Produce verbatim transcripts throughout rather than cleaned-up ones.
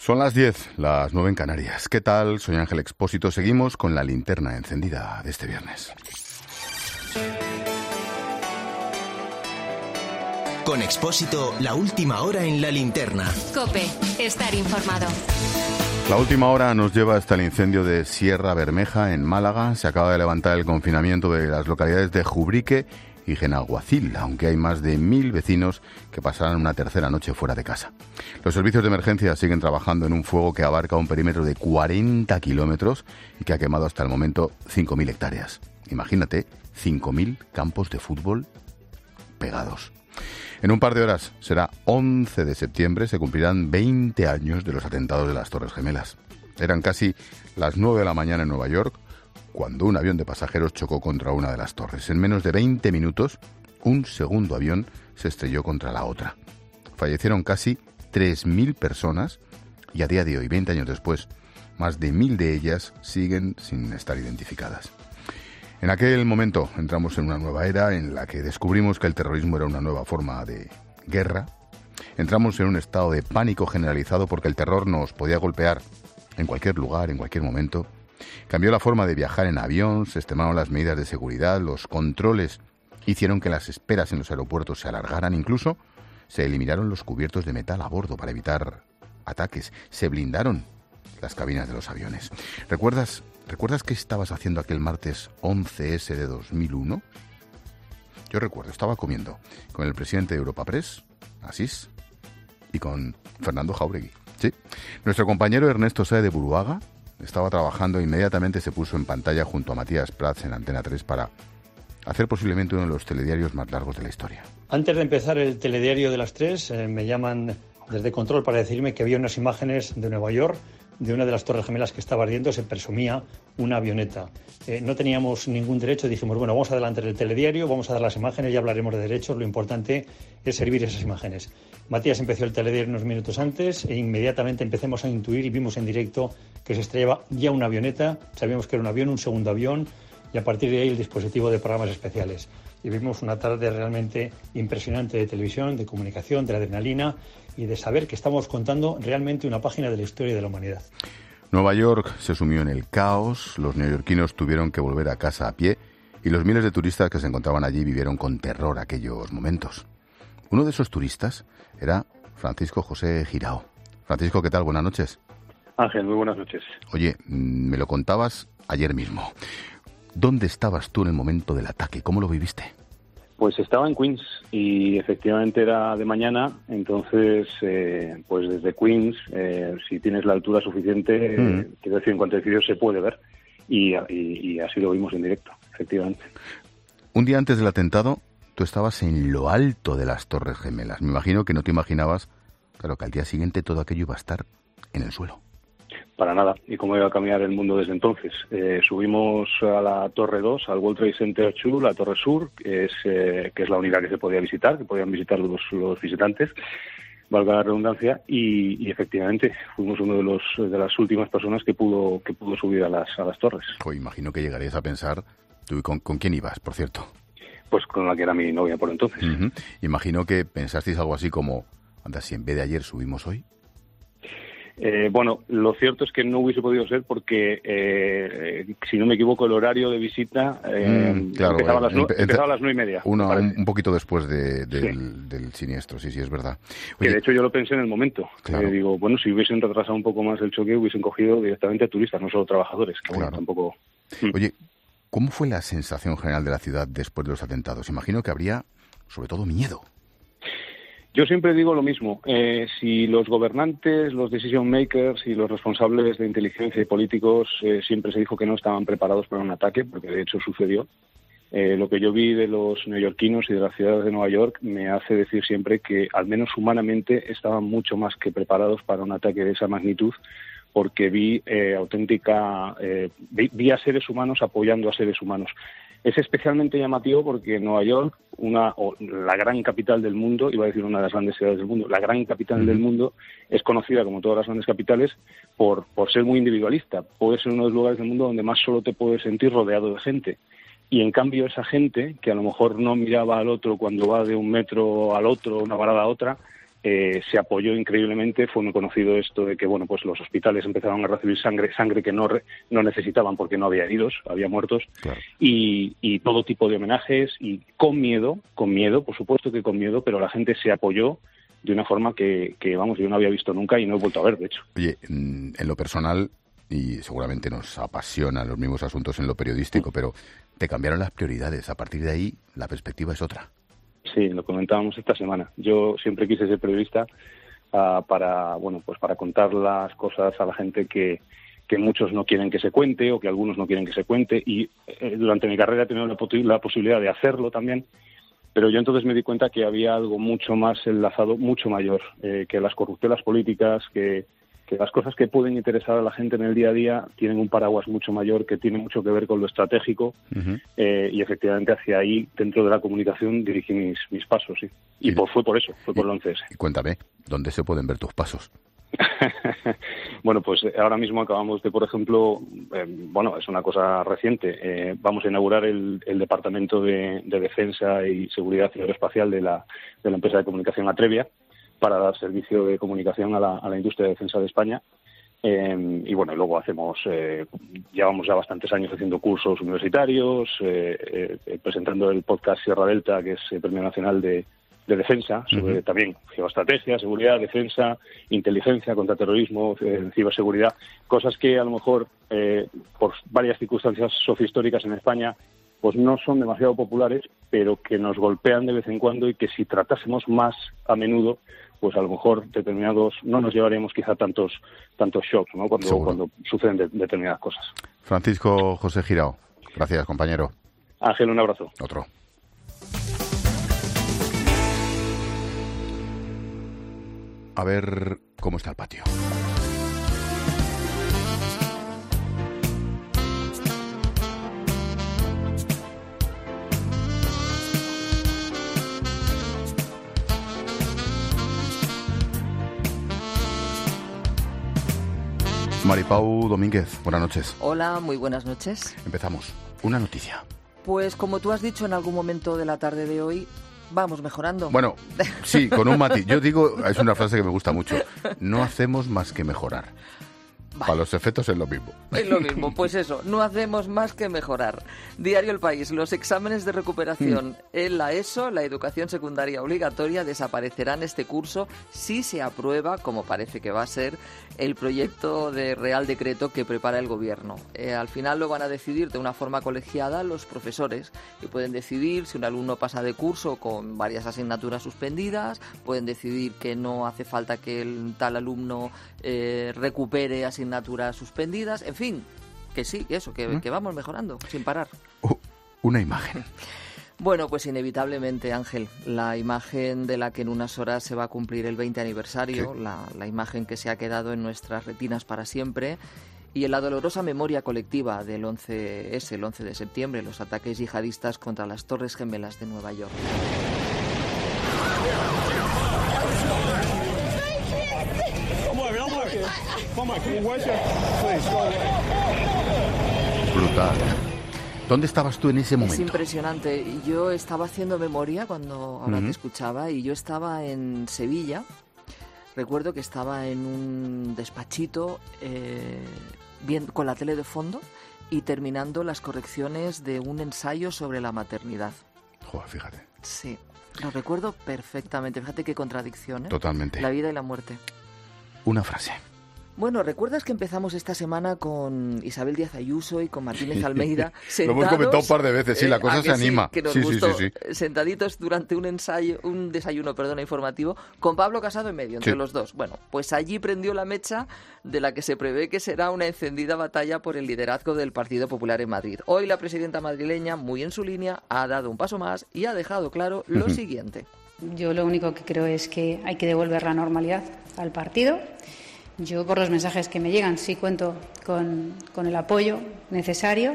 Son las diez, las nueve en Canarias. ¿Qué tal? Soy Ángel Expósito. Seguimos con la linterna encendida de este viernes. Con Expósito, la última hora en la linterna. COPE, estar informado. La última hora nos lleva hasta el incendio de Sierra Bermeja, en Málaga. Se acaba de levantar el confinamiento de las localidades de Jubrique y Genaguacil, aunque hay más de mil vecinos que pasarán una tercera noche fuera de casa. Los servicios de emergencia siguen trabajando en un fuego que abarca un perímetro de cuarenta kilómetros y que ha quemado hasta el momento cinco mil hectáreas. Imagínate, cinco mil campos de fútbol pegados. En un par de horas, será once de septiembre, se cumplirán veinte años de los atentados de las Torres Gemelas. Eran casi las nueve de la mañana en Nueva York, cuando un avión de pasajeros chocó contra una de las torres. En menos de veinte minutos, un segundo avión se estrelló contra la otra. Fallecieron casi tres mil personas y a día de hoy, veinte años después, más de mil de ellas siguen sin estar identificadas. En aquel momento entramos en una nueva era en la que descubrimos que el terrorismo era una nueva forma de guerra. Entramos en un estado de pánico generalizado porque el terror nos podía golpear en cualquier lugar, en cualquier momento. Cambió la forma de viajar en avión, se extremaron las medidas de seguridad, los controles hicieron que las esperas en los aeropuertos se alargaran, incluso se eliminaron los cubiertos de metal a bordo para evitar ataques, se blindaron las cabinas de los aviones. ¿Recuerdas, ¿recuerdas qué estabas haciendo aquel martes once ese de dos mil uno? Yo recuerdo, estaba comiendo con el presidente de Europa Press, Asís, y con Fernando Jáuregui. Sí, nuestro compañero Ernesto Sáez de Buruaga estaba trabajando e inmediatamente se puso en pantalla junto a Matías Prats en Antena tres para hacer posiblemente uno de los telediarios más largos de la historia. Antes de empezar el telediario de las tres, eh, me llaman desde control para decirme que había unas imágenes de Nueva York, de una de las Torres Gemelas que estaba ardiendo, se presumía una avioneta. Eh, no teníamos ningún derecho, dijimos, bueno, vamos a adelantar el telediario, vamos a dar las imágenes, ya hablaremos de derechos, lo importante es servir esas imágenes. Matías empezó el telediario unos minutos antes e inmediatamente empecemos a intuir y vimos en directo que se estrellaba ya una avioneta, sabíamos que era un avión, un segundo avión, y a partir de ahí el dispositivo de programas especiales. Y vimos una tarde realmente impresionante de televisión, de comunicación, de adrenalina y de saber que estamos contando realmente una página de la historia de la humanidad. Nueva York se sumió en el caos, los neoyorquinos tuvieron que volver a casa a pie y los miles de turistas que se encontraban allí vivieron con terror aquellos momentos. Uno de esos turistas era Francisco José Girao. Francisco, ¿qué tal? Buenas noches. Ángel, muy buenas noches. Oye, me lo contabas ayer mismo. ¿Dónde estabas tú en el momento del ataque? ¿Cómo lo viviste? Pues estaba en Queens y efectivamente era de mañana, entonces eh, pues desde Queens, eh, si tienes la altura suficiente, mm. eh, quiero decir, en cuanto a edificios se puede ver y, y, y así lo vimos en directo, efectivamente. Un día antes del atentado, tú estabas en lo alto de las Torres Gemelas. Me imagino que no te imaginabas, claro, que al día siguiente todo aquello iba a estar en el suelo. Para nada. ¿Y cómo iba a cambiar el mundo desde entonces? Eh, subimos a la Torre dos, al World Trade Center dos, la Torre Sur, que es, eh, que es la única que se podía visitar, que podían visitar los, los visitantes, valga la redundancia, y, y efectivamente fuimos uno de los de las últimas personas que pudo que pudo subir a las a las torres. Oh, imagino que llegarías a pensar, ¿tú con, con quién ibas, por cierto? Pues con la que era mi novia por entonces. Uh-huh. Imagino que pensasteis algo así como, anda, si en vez de ayer subimos hoy. Eh, bueno, lo cierto es que no hubiese podido ser porque, eh, si no me equivoco, el horario de visita eh, mm, claro, empezaba, a las nu- empezaba a las nueve y media. Una, un, un poquito después de, del, sí. del siniestro, sí, sí, es verdad. Oye, que de hecho yo lo pensé en el momento. Claro. Eh, digo, bueno, si hubiesen retrasado un poco más el choque, hubiesen cogido directamente a turistas, no solo trabajadores, que bueno, claro. tampoco... Oye, ¿cómo fue la sensación general de la ciudad después de los atentados? Imagino que habría, sobre todo, miedo. Yo siempre digo lo mismo, eh, si los gobernantes, los decision makers y los responsables de inteligencia y políticos eh, siempre se dijo que no estaban preparados para un ataque, porque de hecho sucedió, eh, lo que yo vi de los neoyorquinos y de las ciudades de Nueva York me hace decir siempre que al menos humanamente estaban mucho más que preparados para un ataque de esa magnitud, porque vi eh, auténtica, eh, vi, vi a seres humanos apoyando a seres humanos. Es especialmente llamativo porque Nueva York, una o la gran capital del mundo, iba a decir una de las grandes ciudades del mundo, la gran capital mm. del mundo, es conocida, como todas las grandes capitales, por, por ser muy individualista. Puede ser uno de los lugares del mundo donde más solo te puedes sentir rodeado de gente. Y en cambio esa gente, que a lo mejor no miraba al otro cuando va de un metro al otro, una parada a otra, eh, se apoyó increíblemente. Fue muy conocido esto de que, bueno, pues los hospitales empezaron a recibir sangre, sangre que no, re, no necesitaban porque no había heridos, había muertos, claro. y, y todo tipo de homenajes, y con miedo, con miedo, por supuesto que con miedo, pero la gente se apoyó de una forma que, que, vamos, yo no había visto nunca y no he vuelto a ver, de hecho. Oye, en lo personal, y seguramente nos apasionan los mismos asuntos en lo periodístico, pero te cambiaron las prioridades. A partir de ahí, la perspectiva es otra. Sí, lo comentábamos esta semana. Yo siempre quise ser periodista uh, para, bueno, pues para contar las cosas a la gente que, que muchos no quieren que se cuente o que algunos no quieren que se cuente. Y eh, durante mi carrera he tenido la, la posibilidad de hacerlo también. Pero yo entonces me di cuenta que había algo mucho más enlazado, mucho mayor, eh, que las corruptelas políticas, que, que las cosas que pueden interesar a la gente en el día a día tienen un paraguas mucho mayor, que tiene mucho que ver con lo estratégico, uh-huh. eh, y efectivamente hacia ahí, dentro de la comunicación, dirigí mis, mis pasos, sí. Y, y por, fue por eso, fue por el once ese. Y cuéntame, ¿dónde se pueden ver tus pasos? Bueno, pues ahora mismo acabamos de, por ejemplo, eh, bueno, es una cosa reciente, eh, vamos a inaugurar el, el Departamento de, de Defensa y Seguridad Aeroespacial de la, de la empresa de comunicación Atrevia, para dar servicio de comunicación a la, a la industria de defensa de España. Eh, y bueno, luego hacemos, eh, llevamos ya bastantes años haciendo cursos universitarios, eh, eh, presentando el podcast Sierra Delta, que es el Premio Nacional de de defensa, sobre uh-huh. también geoestrategia, seguridad, defensa, inteligencia, contraterrorismo, eh, ciberseguridad, cosas que a lo mejor eh, por varias circunstancias sociohistóricas en España pues no son demasiado populares, pero que nos golpean de vez en cuando, y que si tratásemos más a menudo, pues a lo mejor determinados no nos llevaríamos quizá tantos tantos shocks, ¿no? Cuando, cuando suceden de, determinadas cosas. Francisco José Girao, gracias, compañero. Ángel, un abrazo. Otro. A ver cómo está el patio. Maripau Domínguez, buenas noches. Hola, muy buenas noches. Empezamos. Una noticia. Pues como tú has dicho en algún momento de la tarde de hoy, vamos mejorando. Bueno, sí, con un matiz. Yo digo, es una frase que me gusta mucho, no hacemos más que mejorar. Vale. Para los efectos es lo mismo. Es lo mismo, pues eso, no hacemos más que mejorar. Diario El País, los exámenes de recuperación mm. en la ESO, la educación secundaria obligatoria, desaparecerán este curso si se aprueba, como parece que va a ser, el proyecto de Real Decreto que prepara el Gobierno. Eh, al final lo van a decidir de una forma colegiada los profesores, y pueden decidir si un alumno pasa de curso con varias asignaturas suspendidas, pueden decidir que no hace falta que el tal alumno eh, recupere asignaturas asignaturas suspendidas, en fin, que sí, eso, que, ¿Mm? que vamos mejorando, sin parar. Uh, una imagen. Bueno, pues inevitablemente, Ángel, la imagen de la que en unas horas se va a cumplir el veinte aniversario, la, la imagen que se ha quedado en nuestras retinas para siempre, y en la dolorosa memoria colectiva del once ese, el once de septiembre, los ataques yihadistas contra las Torres Gemelas de Nueva York. Brutal. ¿Dónde estabas tú en ese momento? Es impresionante. Yo estaba haciendo memoria cuando ahora uh-huh. te escuchaba, y yo estaba en Sevilla. Recuerdo que estaba en un despachito eh, bien, con la tele de fondo y terminando las correcciones de un ensayo sobre la maternidad. Joder, fíjate. Sí, lo recuerdo perfectamente. Fíjate qué contradicción, ¿eh? Totalmente. La vida y la muerte. Una frase. Bueno, ¿recuerdas que empezamos esta semana con Isabel Díaz Ayuso y con Martínez Almeida sentados? Lo hemos comentado un par de veces, sí, la cosa eh, se anima. Sí, que nos sí, gustó, sí, sí, sí. Sentaditos durante un ensayo, un desayuno, perdona, informativo, con Pablo Casado en medio, entre sí. los dos. Bueno, pues allí prendió la mecha de la que se prevé que será una encendida batalla por el liderazgo del Partido Popular en Madrid. Hoy la presidenta madrileña, muy en su línea, ha dado un paso más y ha dejado claro lo uh-huh. siguiente. Yo lo único que creo es que hay que devolver la normalidad al partido. Yo, por los mensajes que me llegan, sí cuento con, con el apoyo necesario.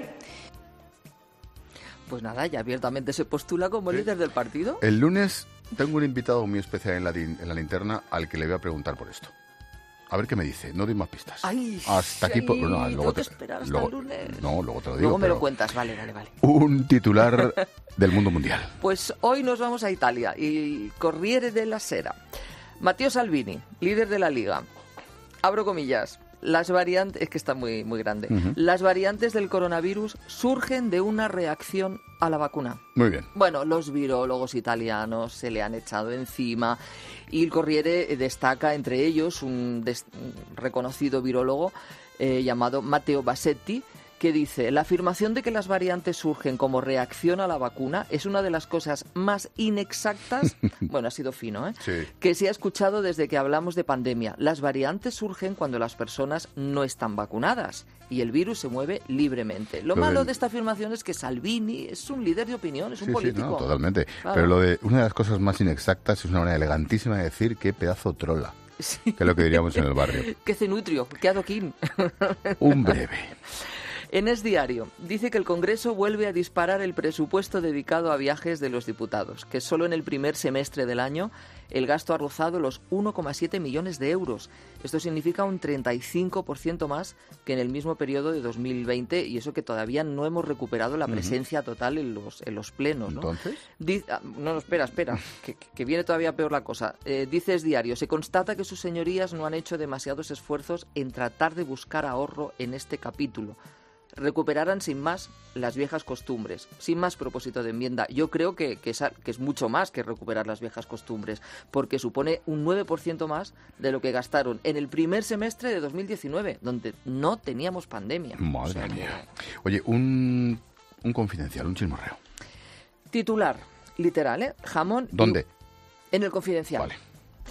Pues nada, ya abiertamente se postula como ¿Sí? líder del partido. El lunes tengo un invitado muy especial en la, en la linterna al que le voy a preguntar por esto. A ver qué me dice, no doy más pistas. Ay, hasta sí, aquí... Por, no, luego te, esperar hasta luego, el lunes. No, luego te lo digo. Luego me lo cuentas, vale, vale, vale. Un titular del mundo mundial. Pues hoy nos vamos a Italia y Corriere della Sera. Matteo Salvini, líder de la Liga. Abro comillas. Las variantes, es que está muy, muy grande. Uh-huh. Las variantes del coronavirus surgen de una reacción a la vacuna. Muy bien. Bueno, los virólogos italianos se le han echado encima y el Corriere destaca entre ellos un, des- un reconocido virólogo eh, llamado Matteo Bassetti, que dice: la afirmación de que las variantes surgen como reacción a la vacuna es una de las cosas más inexactas, bueno, ha sido fino, ¿eh? Sí. que se ha escuchado desde que hablamos de pandemia. Las variantes surgen cuando las personas no están vacunadas y el virus se mueve libremente. Lo Pero malo el... de esta afirmación es que Salvini es un líder de opinión, es un sí, político. Sí, no, totalmente. Claro. Pero lo de una de las cosas más inexactas es una manera elegantísima de decir qué pedazo trola. Sí. Que es lo que diríamos en el barrio. Qué cenutrio, qué adoquín. Un breve. En Es Diario, dice que el Congreso vuelve a disparar el presupuesto dedicado a viajes de los diputados, que solo en el primer semestre del año el gasto ha rozado los uno coma siete millones de euros. Esto significa un treinta y cinco por ciento más que en el mismo periodo de dos mil veinte, y eso que todavía no hemos recuperado la presencia uh-huh. total en los, en los plenos, ¿no? ¿Entonces? Dice, no, no, espera, espera, que, que viene todavía peor la cosa. Eh, dice Es Diario, se constata que sus señorías no han hecho demasiados esfuerzos en tratar de buscar ahorro en este capítulo. Recuperarán sin más las viejas costumbres, sin más propósito de enmienda. Yo creo que, que, es, que es mucho más que recuperar las viejas costumbres, porque supone un nueve por ciento más de lo que gastaron en el primer semestre de dos mil diecinueve, donde no teníamos pandemia. Madre o sea, mía. Oye, un, un confidencial, un chismorreo. Titular, literal, ¿eh? Jamón... ¿Dónde? Y... En el Confidencial. Vale.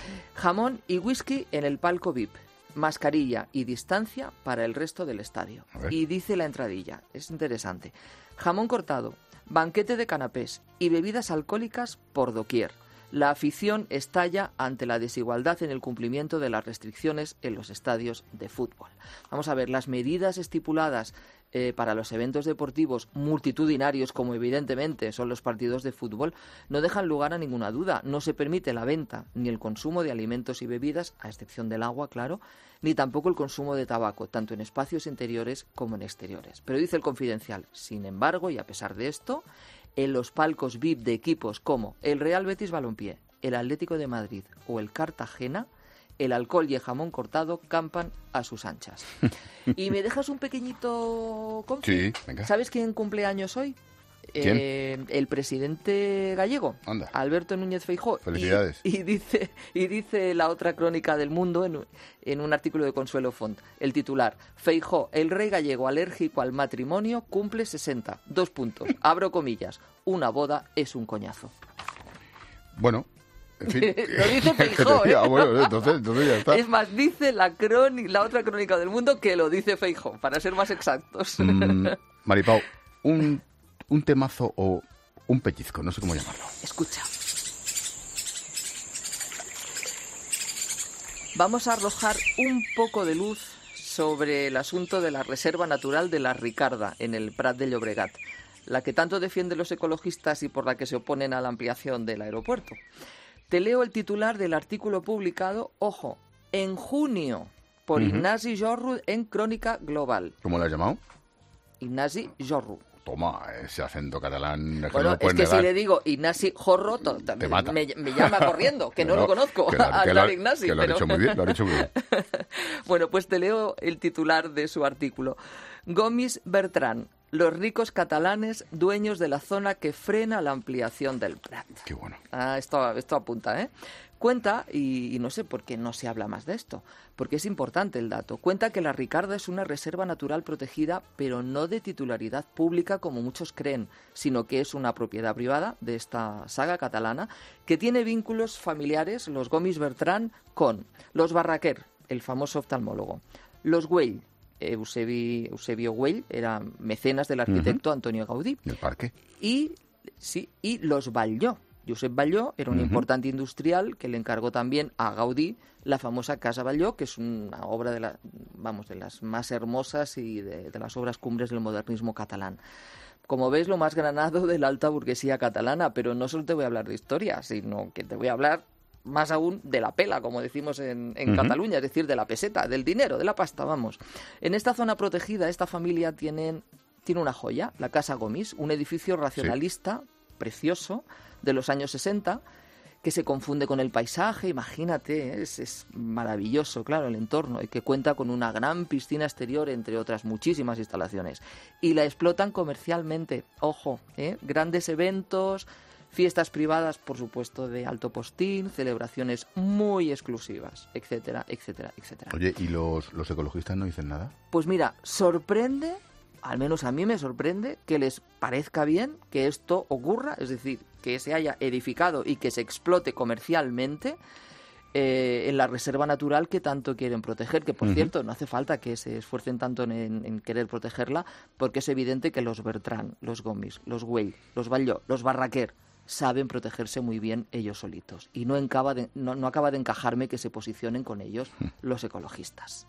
Jamón y whisky en el palco V I P. Mascarilla y distancia para el resto del estadio. Y dice la entradilla, es interesante: jamón cortado, banquete de canapés y bebidas alcohólicas por doquier. La afición estalla ante la desigualdad en el cumplimiento de las restricciones en los estadios de fútbol. Vamos a ver, las medidas estipuladas eh, para los eventos deportivos multitudinarios, como evidentemente son los partidos de fútbol, no dejan lugar a ninguna duda. No se permite la venta ni el consumo de alimentos y bebidas, a excepción del agua, claro, ni tampoco el consumo de tabaco, tanto en espacios interiores como en exteriores. Pero dice el Confidencial, sin embargo, y a pesar de esto, en los palcos V I P de equipos como el Real Betis Balompié, el Atlético de Madrid o el Cartagena, el alcohol y el jamón cortado campan a sus anchas. ¿Y me dejas un pequeñito confi? Sí, venga. ¿Sabes quién cumple años hoy? ¿Quién? Eh, el presidente gallego, Anda. Alberto Núñez Feijóo. Felicidades. Y, y, dice, y dice la otra crónica del Mundo en, en un artículo de Consuelo Font, el titular: Feijóo, el rey gallego alérgico al matrimonio, cumple sesenta. Dos puntos. Abro comillas. Una boda es un coñazo. Bueno, en fin. Lo dice Feijóo, ¿eh? Ah, bueno, entonces, entonces ya está. Es más, dice la, crónica, la otra crónica del Mundo que lo dice Feijóo, para ser más exactos. Mm, Maripau, un... un temazo o un pellizco, no sé cómo llamarlo. Escucha. Vamos a arrojar un poco de luz sobre el asunto de la Reserva Natural de la Ricarda, en el Prat de Llobregat, la que tanto defienden los ecologistas y por la que se oponen a la ampliación del aeropuerto. Te leo el titular del artículo publicado, ojo, en junio, por uh-huh. Ignasi Jorru en Crónica Global. ¿Cómo lo has llamado? Ignasi Jorru. Toma, ese acento catalán. Es bueno, que no es que negar. Si le digo Ignasi Jorro, to, to, te mata. Me, me llama corriendo, que no, no lo conozco. Que, la, que, lo, Ignasi, que lo pero... han hecho muy bien, lo han hecho muy bien. Bueno, pues te leo el titular de su artículo. Gomis Bertran, los ricos catalanes dueños de la zona que frena la ampliación del Prat. Qué bueno. Ah, esto, esto apunta, ¿eh? Cuenta, y, y no sé por qué no se habla más de esto, porque es importante el dato, cuenta que la Ricarda es una reserva natural protegida, pero no de titularidad pública como muchos creen, sino que es una propiedad privada de esta saga catalana que tiene vínculos familiares, los Gomis Bertran, con los Barraquer, el famoso oftalmólogo, los Güell, Eusebi, Eusebio Güell, era mecenas del arquitecto uh-huh. Antonio Gaudí. ¿Y el parque? Y, sí, y los Batlló. Josep Batlló era un uh-huh. importante industrial que le encargó también a Gaudí la famosa Casa Batlló, que es una obra de, la, vamos, de las más hermosas y de, de las obras cumbres del modernismo catalán. Como ves, lo más granado de la alta burguesía catalana, pero no solo te voy a hablar de historia, sino que te voy a hablar más aún de la pela, como decimos en, en uh-huh. Cataluña, es decir, de la peseta, del dinero, de la pasta, vamos. En esta zona protegida, esta familia tiene, tiene una joya, la Casa Gomis, un edificio racionalista, sí. precioso, de los años sesenta, que se confunde con el paisaje, imagínate, es, es maravilloso, claro, el entorno, y que cuenta con una gran piscina exterior, entre otras muchísimas instalaciones. Y la explotan comercialmente, ojo, ¿eh? Grandes eventos, fiestas privadas, por supuesto, de alto postín, celebraciones muy exclusivas, etcétera, etcétera, etcétera. Oye, ¿y los, los ecologistas no dicen nada? Pues mira, sorprende, al menos a mí me sorprende, que les parezca bien que esto ocurra, es decir, que se haya edificado y que se explote comercialmente eh, en la reserva natural que tanto quieren proteger, que por uh-huh. cierto no hace falta que se esfuercen tanto en, en querer protegerla, porque es evidente que los Bertran, los Gomis, los Güell, los Batlló, los Barraquer saben protegerse muy bien ellos solitos, y no, encaba de, no, no acaba de encajarme que se posicionen con ellos los ecologistas.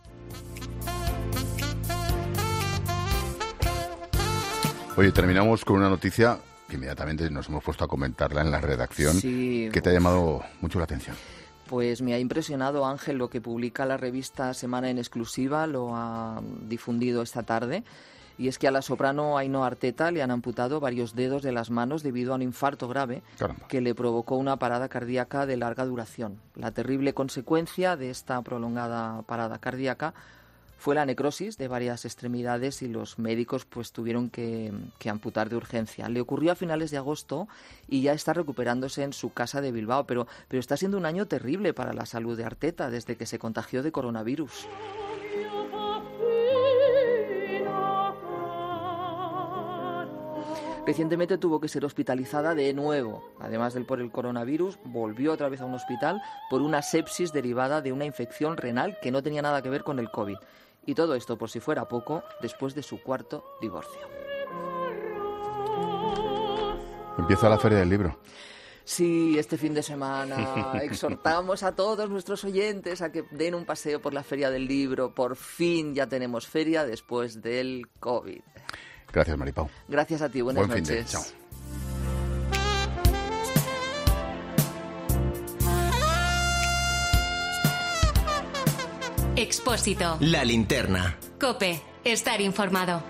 Oye, terminamos con una noticia que inmediatamente nos hemos puesto a comentarla en la redacción, sí. que te ha llamado mucho la atención. Pues me ha impresionado, Ángel, lo que publica la revista Semana en exclusiva, lo ha difundido esta tarde. Y es que a la soprano Ainhoa Arteta le han amputado varios dedos de las manos debido a un infarto grave Caramba. que le provocó una parada cardíaca de larga duración. La terrible consecuencia de esta prolongada parada cardíaca fue la necrosis de varias extremidades y los médicos pues tuvieron que, que amputar de urgencia. Le ocurrió a finales de agosto y ya está recuperándose en su casa de Bilbao, pero, pero está siendo un año terrible para la salud de Arteta desde que se contagió de coronavirus. Recientemente tuvo que ser hospitalizada de nuevo. Además del por el coronavirus, volvió otra vez a un hospital por una sepsis derivada de una infección renal que no tenía nada que ver con el COVID. Y todo esto, por si fuera poco, después de su cuarto divorcio. Empieza la Feria del Libro. Sí, este fin de semana exhortamos a todos nuestros oyentes a que den un paseo por la Feria del Libro. Por fin ya tenemos feria después del COVID. Gracias, Maripau. Gracias a ti, buenas Buen noches. Fin de, chao. Expósito. La linterna. COPE. Estar informado.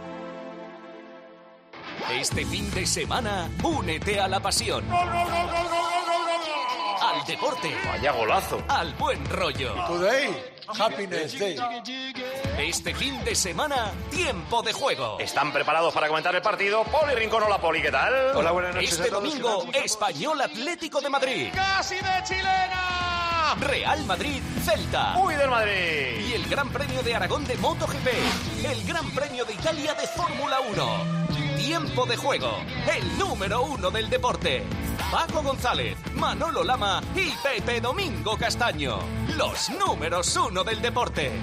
Este fin de semana, únete a la pasión. ¡Gol, gol, gol, gol, gol, gol! Al deporte. Vaya golazo. Al buen rollo. Today, happiness day. Este fin de semana, tiempo de juego. ¿Están preparados para comentar el partido? Poli Rincón, hola Poli, ¿qué tal? Hola, buenas noches. Este domingo, Español Atlético de Madrid. ¡Casi de chilena! Real Madrid, Celta. ¡Uy, del Madrid! Y el Gran Premio de Aragón de MotoGP. El Gran Premio de Italia de Fórmula uno. Tiempo de juego, el número uno del deporte. Paco González, Manolo Lama y Pepe Domingo Castaño. Los números uno del deporte.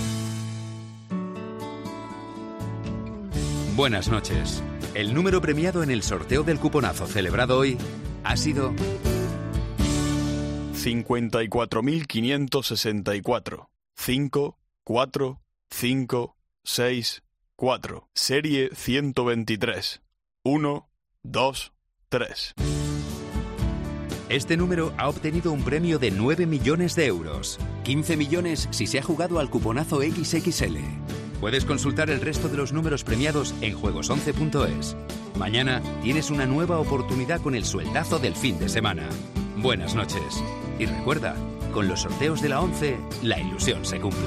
Buenas noches. El número premiado en el sorteo del cuponazo celebrado hoy ha sido cincuenta y cuatro mil quinientos sesenta y cuatro. cinco, cuatro, cinco, seis, cuatro. Serie ciento veintitrés. uno, dos, tres. Este número ha obtenido un premio de nueve millones de euros. quince millones si se ha jugado al cuponazo equis equis ele. Puedes consultar el resto de los números premiados en juegos once punto es. Mañana tienes una nueva oportunidad con el sueldazo del fin de semana. Buenas noches. Y recuerda, con los sorteos de la once, la ilusión se cumple.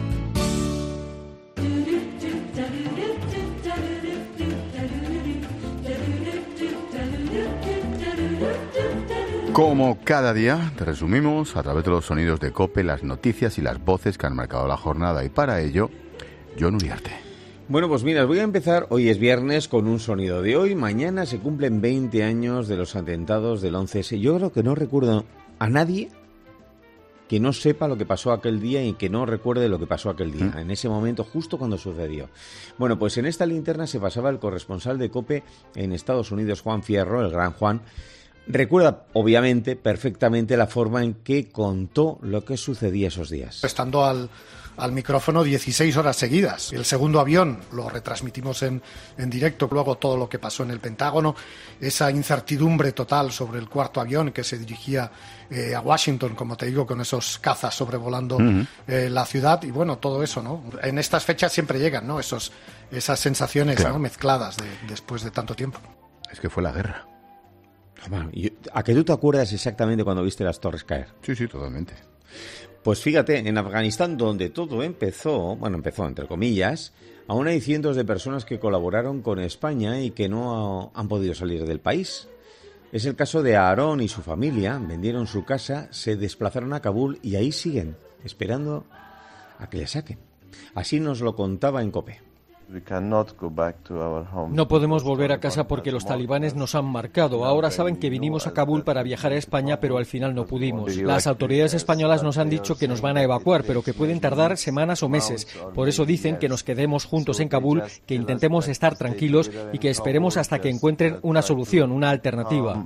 Como cada día, te resumimos a través de los sonidos de COPE las noticias y las voces que han marcado la jornada. Y para ello, Jon Uriarte. Bueno, pues mira, voy a empezar, hoy es viernes, con un sonido de hoy. Mañana se cumplen veinte años de los atentados del once ese. Yo creo que no recuerdo a nadie que no sepa lo que pasó aquel día y que no recuerde lo que pasó aquel día, ¿Mm? en ese momento, justo cuando sucedió. Bueno, pues en esta linterna se pasaba el corresponsal de COPE en Estados Unidos, Juan Fierro, el gran Juan. Recuerda, obviamente, perfectamente la forma en que contó lo que sucedía esos días. Estando al, al micrófono dieciséis horas seguidas. El segundo avión lo retransmitimos en, en directo, luego todo lo que pasó en el Pentágono, esa incertidumbre total sobre el cuarto avión que se dirigía eh, a Washington, como te digo, con esos cazas sobrevolando uh-huh. eh, la ciudad, y bueno, todo eso, ¿no? En estas fechas siempre llegan, ¿no? Esos, esas sensaciones, claro, ¿no? Mezcladas de, después de tanto tiempo. Es que fue la guerra. Yo, ¿A que tú te acuerdas exactamente cuando viste las torres caer? Sí, sí, totalmente. Pues fíjate, en Afganistán, donde todo empezó, bueno, empezó entre comillas, aún hay cientos de personas que colaboraron con España y que no han podido salir del país. Es el caso de Aarón y su familia. Vendieron su casa, se desplazaron a Kabul y ahí siguen, esperando a que le saquen. Así nos lo contaba en COPE. No podemos volver a casa porque los talibanes nos han marcado. Ahora saben que vinimos a Kabul para viajar a España, pero al final no pudimos. Las autoridades españolas nos han dicho que nos van a evacuar, pero que pueden tardar semanas o meses. Por eso dicen que nos quedemos juntos en Kabul, que intentemos estar tranquilos y que esperemos hasta que encuentren una solución, una alternativa.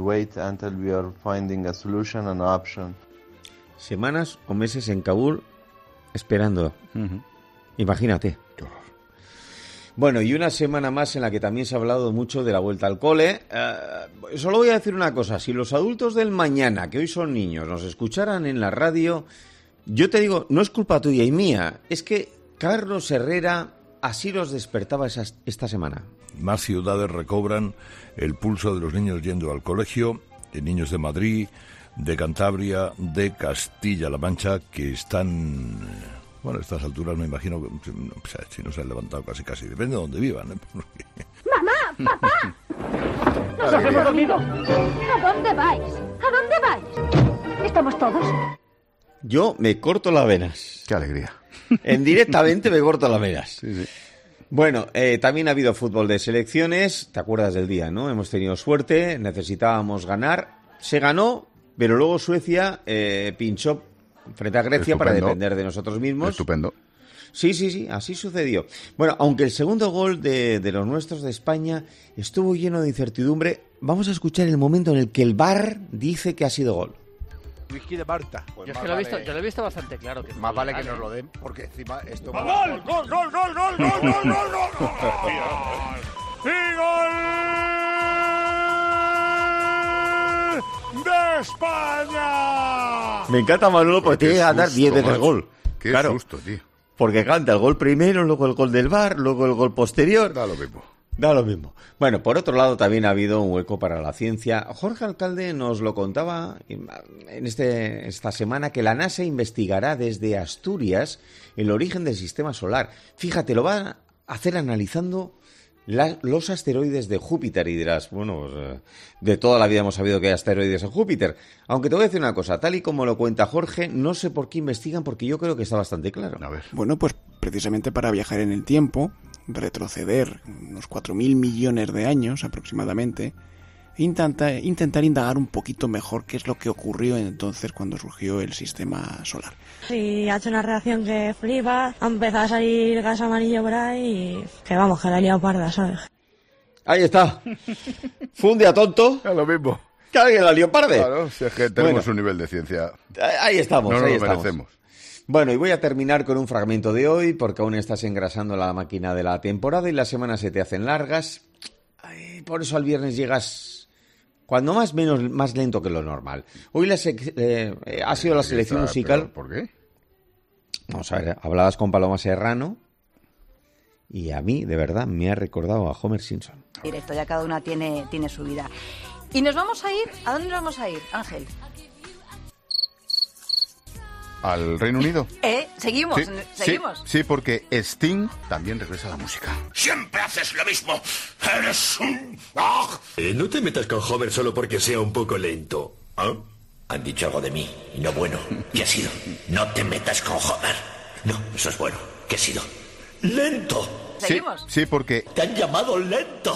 Semanas o meses en Kabul esperando. Uh-huh. Imagínate. Bueno, y una semana más en la que también se ha hablado mucho de la vuelta al cole. Uh, solo voy a decir una cosa. Si los adultos del mañana, que hoy son niños, nos escucharan en la radio, yo te digo, no es culpa tuya y mía. Es que Carlos Herrera así los despertaba esas, esta semana. Más ciudades recobran el pulso de los niños yendo al colegio. De niños de Madrid, de Cantabria, de Castilla-La Mancha, que están... Bueno, a estas alturas me imagino que o sea, si no se han levantado casi casi, depende de dónde vivan, ¿eh? Porque... ¡Mamá! ¡Papá! ¡Nos hemos dormido! ¿A dónde vais? ¿A dónde vais? ¿Estamos todos? Yo me corto las venas. ¡Qué alegría! En directamente me corto las venas. Sí, sí. Bueno, eh, también ha habido fútbol de selecciones. ¿Te acuerdas del día, no? Hemos tenido suerte, necesitábamos ganar. Se ganó, pero luego Suecia eh, pinchó frente a Grecia. Estupendo. Para depender de nosotros mismos. Estupendo. Sí, sí, sí, así sucedió. Bueno, aunque el segundo gol de, de los nuestros de España estuvo lleno de incertidumbre, vamos a escuchar el momento en el que el V A R dice que ha sido gol. Whisky de Marta. Pues yo, es que lo he visto, yo lo he visto bastante claro. Que más vale que nos lo den, porque encima esto... ¡Gol, gol, gol, gol, gol, gol, gol, gol, gol, gol! ¡Y gol de España! Me encanta Manolo porque tiene que ganar diez veces el gol. Qué claro, susto, tío. Porque canta el gol primero, luego el gol del V A R, luego el gol posterior. Da lo mismo. Da lo mismo. Bueno, por otro lado también ha habido un hueco para la ciencia. Jorge Alcalde nos lo contaba en este, esta semana que la NASA investigará desde Asturias el origen del sistema solar. Fíjate, lo va a hacer analizando la, los asteroides de Júpiter y dirás, bueno, pues, de toda la vida hemos sabido que hay asteroides en Júpiter. Aunque te voy a decir una cosa, tal y como lo cuenta Jorge, no sé por qué investigan porque yo creo que está bastante claro. A ver. Bueno, pues precisamente para viajar en el tiempo, retroceder unos cuatro mil millones de años aproximadamente e intenta, intentar indagar un poquito mejor qué es lo que ocurrió entonces cuando surgió el sistema solar. Sí, ha hecho una reacción que flipa, ha empezado a salir gas amarillo por ahí y que vamos, que la ha liado parda, ¿sabes? Ahí está. Fue un día tonto. Es lo mismo. Que alguien la lió parda. Claro, si es que tenemos bueno, un nivel de ciencia. Ahí estamos, no nos ahí lo estamos. merecemos. Bueno, y voy a terminar con un fragmento de hoy, porque aún estás engrasando la máquina de la temporada y las semanas se te hacen largas. Ay, por eso al viernes llegas, cuando más menos, más lento que lo normal. Hoy la sec- eh, eh, ha sido la selección Está, musical. ¿Por qué? Vamos a ver, hablabas con Paloma Serrano y a mí, de verdad, me ha recordado a Homer Simpson. Directo, ya cada una tiene, tiene su vida. Y nos vamos a ir, ¿a dónde nos vamos a ir, Ángel? ¿Al Reino Unido? ¿Eh? ¿Seguimos? Sí, ¿Seguimos? Sí, sí, porque Sting también regresa a la música. ¡Siempre haces lo mismo! ¡Eres un... ¡Oh! Eh, no te metas con Homer solo porque sea un poco lento. ¿Ah? Han dicho algo de mí, y no bueno. ¿Qué ha sido? No te metas con Homer. No, eso es bueno. ¿Qué ha sido? ¡Lento! ¿Seguimos? Sí, sí, porque... ¡Te han llamado lento!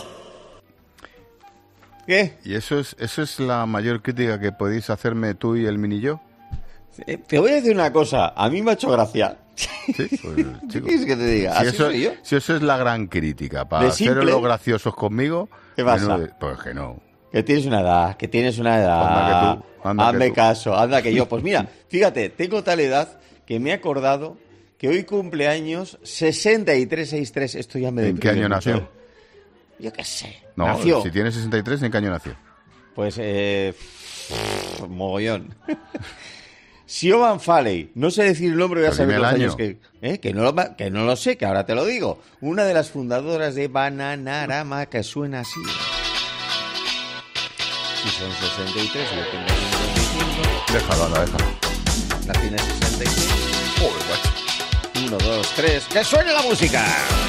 ¿Qué? ¿Y eso es, eso es la mayor crítica que podéis hacerme tú y el mini yo? Eh, te voy a decir una cosa, a mí me ha hecho gracia. Sí, pues, ¿Qué quieres que te diga? Si ¿Así eso, soy yo? si eso es la gran crítica, para haceros los graciosos conmigo... ¿Qué pasa? Menudo, pues que no. Que tienes una edad, que tienes una edad. Anda que tú, anda Hazme que tú. caso, anda que yo. Pues mira, fíjate, tengo tal edad que me he acordado que hoy cumpleaños sesenta y tres sesenta y tres. Esto ya me ¿En qué año mucho. nació? Yo qué sé. No, nació. si tiene sesenta y tres, ¿en qué año nació? Pues, eh... mogollón. Siobhan Falley, no sé decir el nombre, voy a Pero saber dime los el años año. que, ¿eh? que, no lo, que no lo sé, que ahora te lo digo. Una de las fundadoras de Bananarama, que suena así. si son sesenta y tres y yo tengo cincuenta y cinco. Déjalo, anda, déjalo. La tiene sesenta y seis. Joder, guacho. Uno, dos, tres. ¡Que suene la música!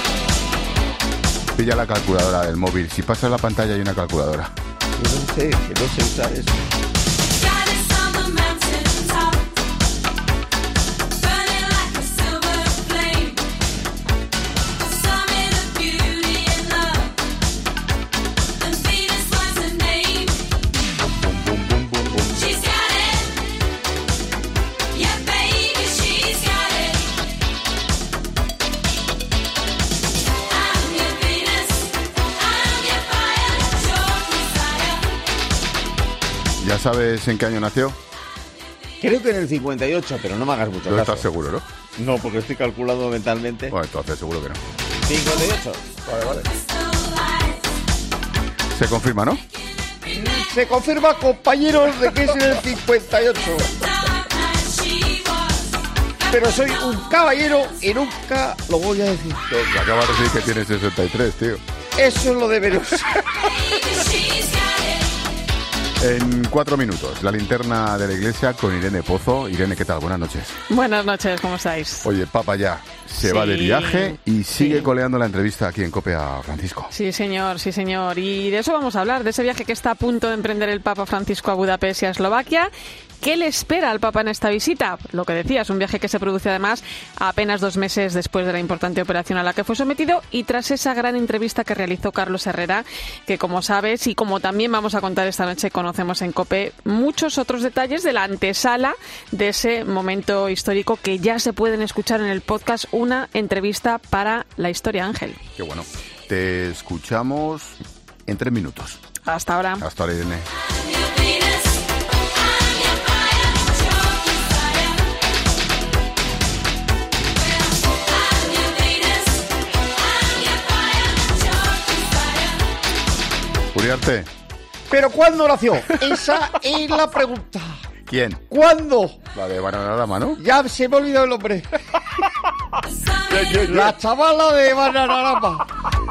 Pilla la calculadora del móvil. Si pasas la pantalla hay una calculadora. Yo no sé, que no sé usar eso. ¿Ya sabes en qué año nació? Creo que en el cincuenta y ocho, pero no me hagas mucho No caso. estás seguro, ¿no? No, porque estoy calculando mentalmente. Bueno, entonces seguro que no. cincuenta y ocho. Vale, vale. Se confirma, ¿no? Se confirma, compañeros, de que es en el cincuenta y ocho. Pero soy un caballero y nunca lo voy a decir. No, acabas de decir que tienes sesenta y tres, tío. Eso es lo de menos. En cuatro minutos, la linterna de la iglesia con Irene Pozo. Irene, ¿qué tal? Buenas noches. Buenas noches, ¿cómo estáis? Oye, Papa ya se Sí, va de viaje y sigue sí. coleando la entrevista aquí en COPE a Francisco. Sí, señor, sí, señor. Y de eso vamos a hablar, de ese viaje que está a punto de emprender el Papa Francisco a Budapest y a Eslovaquia. ¿Qué le espera al Papa en esta visita? Lo que decía, es un viaje que se produce además apenas dos meses después de la importante operación a la que fue sometido y tras esa gran entrevista que realizó Carlos Herrera, que como sabes y como también vamos a contar esta noche, conocemos en COPE muchos otros detalles de la antesala de ese momento histórico que ya se pueden escuchar en el podcast, una entrevista para la historia, Ángel. Qué bueno. Te escuchamos en tres minutos. Hasta ahora. Hasta ahora, Irene. Uriarte. ¿Pero cuándo nació? Esa es la pregunta. ¿Quién? ¿Cuándo? La de Bananarama, ¿no? Ya se me ha olvidado el nombre. La chavala de Bananarama.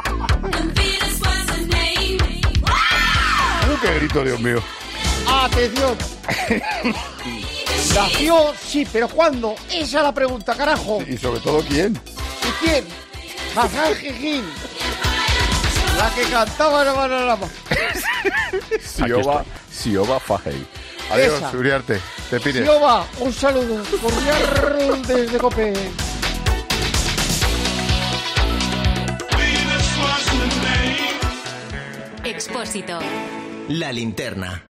Uh, ¡Qué grito, Dios mío! Atención. Nació, sí, pero ¿cuándo? Esa es la pregunta, carajo. Y sobre todo, ¿quién? ¿Y quién? Hazal Jejín. La que cantaba en Bananarama. Sioba, Sioba Fahey. Adiós, Esa. Uriarte. Te pides. Sioba, un saludo cordial desde COPE. Expósito. La linterna.